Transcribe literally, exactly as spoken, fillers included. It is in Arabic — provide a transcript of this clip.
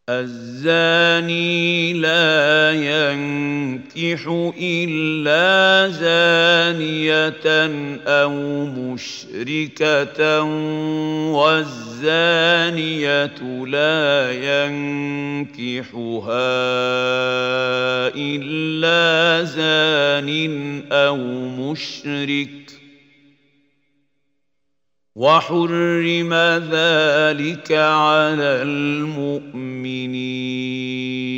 الزاني لا ينكح إلا زانية أو مشركة والزانية لا ينكحها إلا زان أو مشرك وحرم ذلك على المؤمنين.